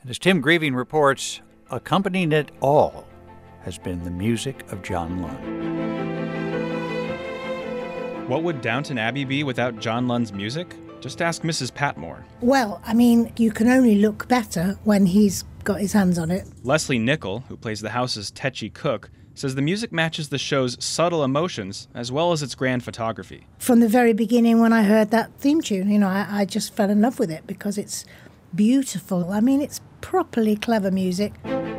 And as Tim Grieving reports, accompanying it all has been the music of John Lunn. What would Downton Abbey be without John Lunn's music? Just ask Mrs. Patmore. Well, I mean, you can only look better when he's got his hands on it. Leslie Nichol, who plays the house's tetchy cook, says the music matches the show's subtle emotions as well as its grand photography. From the very beginning when I heard that theme tune, I just fell in love with it because it's beautiful. I mean, it's properly clever music.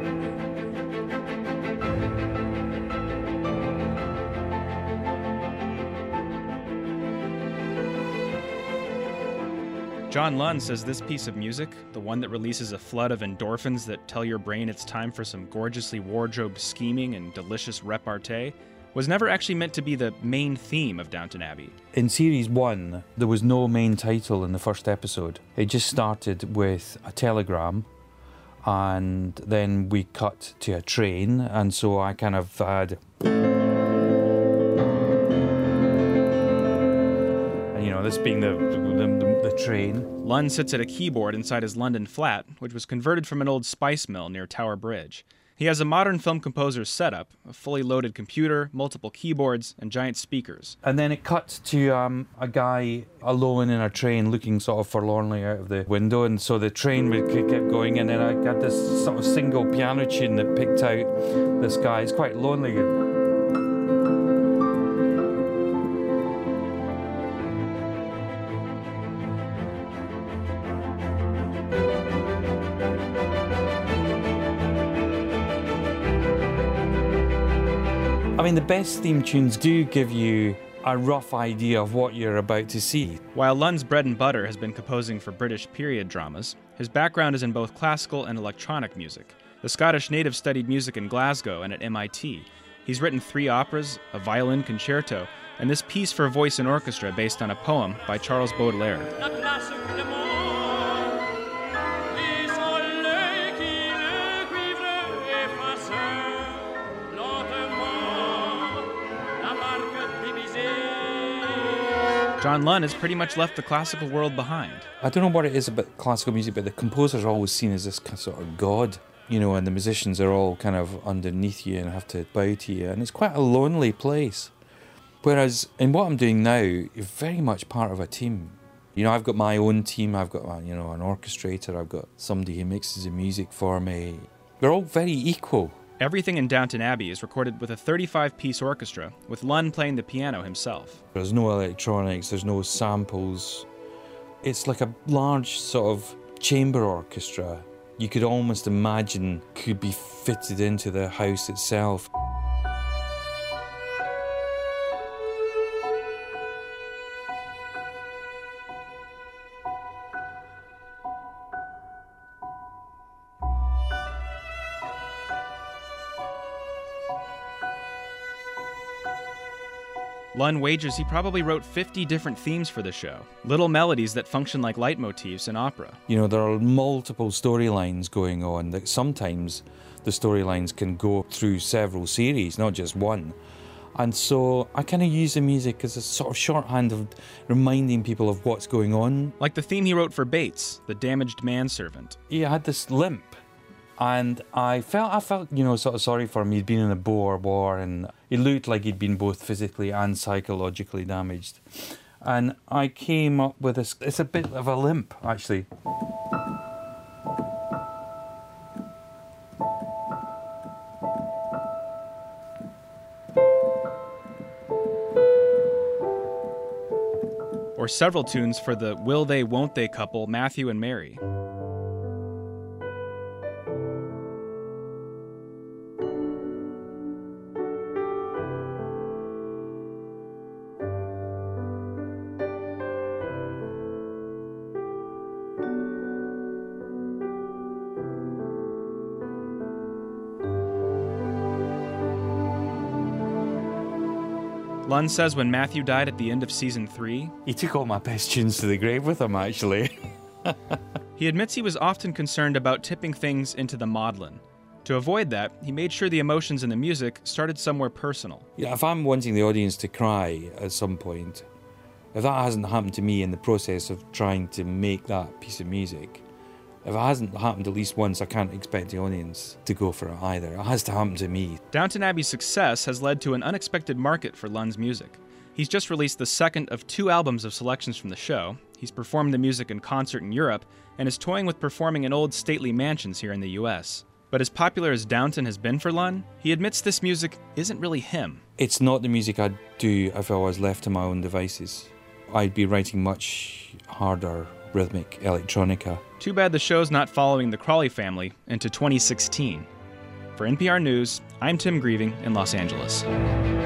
John Lunn says this piece of music, the one that releases a flood of endorphins that tell your brain it's time for some gorgeously wardrobe scheming and delicious repartee, was never actually meant to be the main theme of Downton Abbey. In Series 1, there was no main title in the first episode. It just started with a telegram, and then we cut to a train, and so I kind of had... this being the train. Lunn sits at a keyboard inside his London flat, which was converted from an old spice mill near Tower Bridge. He has a modern film composer's setup, a fully loaded computer, multiple keyboards, and giant speakers. And then it cuts to a guy alone in a train looking sort of forlornly out of the window, and so the train would keep going, and then I got this sort of single piano tune that picked out this guy. It's quite lonely. I mean, the best theme tunes do give you a rough idea of what you're about to see. While Lunn's bread and butter has been composing for British period dramas, his background is in both classical and electronic music. The Scottish native studied music in Glasgow and at MIT. He's written 3 operas, a violin concerto, and this piece for voice and orchestra based on a poem by Charles Baudelaire. John Lunn has pretty much left the classical world behind. I don't know what it is about classical music, but the composer's always seen as this sort of god, and the musicians are all kind of underneath you and have to bow to you, and it's quite a lonely place. Whereas in what I'm doing now, you're very much part of a team. I've got my own team, I've got, an orchestrator, I've got somebody who mixes the music for me. We're all very equal. Everything in Downton Abbey is recorded with a 35-piece orchestra, with Lunn playing the piano himself. There's no electronics, there's no samples. It's like a large sort of chamber orchestra. You could almost imagine could be fitted into the house itself. Lunn wagers he probably wrote 50 different themes for the show, little melodies that function like leitmotifs in opera. There are multiple storylines going on. That sometimes the storylines can go through several series, not just one. And so I kind of use the music as a sort of shorthand of reminding people of what's going on. Like the theme he wrote for Bates, the damaged manservant. He had this limp. And I felt, sort of sorry for him. He'd been in a Boer War, and he looked like he'd been both physically and psychologically damaged. And I came up with this. It's a bit of a limp, actually. Or several tunes for the will they, won't they couple, Matthew and Mary. Lunn says when Matthew died at the end of season 3... He took all my best tunes to the grave with him, actually. He admits he was often concerned about tipping things into the maudlin. To avoid that, he made sure the emotions in the music started somewhere personal. If I'm wanting the audience to cry at some point, if that hasn't happened to me in the process of trying to make that piece of music, If it hasn't happened at least once, I can't expect the audience to go for it either. It has to happen to me. Downton Abbey's success has led to an unexpected market for Lund's music. He's just released the second of 2 albums of selections from the show. He's performed the music in concert in Europe and is toying with performing in old stately mansions here in the US. But as popular as Downton has been for Lund, he admits this music isn't really him. It's not the music I'd do if I was left to my own devices. I'd be writing much harder, rhythmic electronica. Too bad the show's not following the Crawley family into 2016. For NPR News, I'm Tim Grieving in Los Angeles.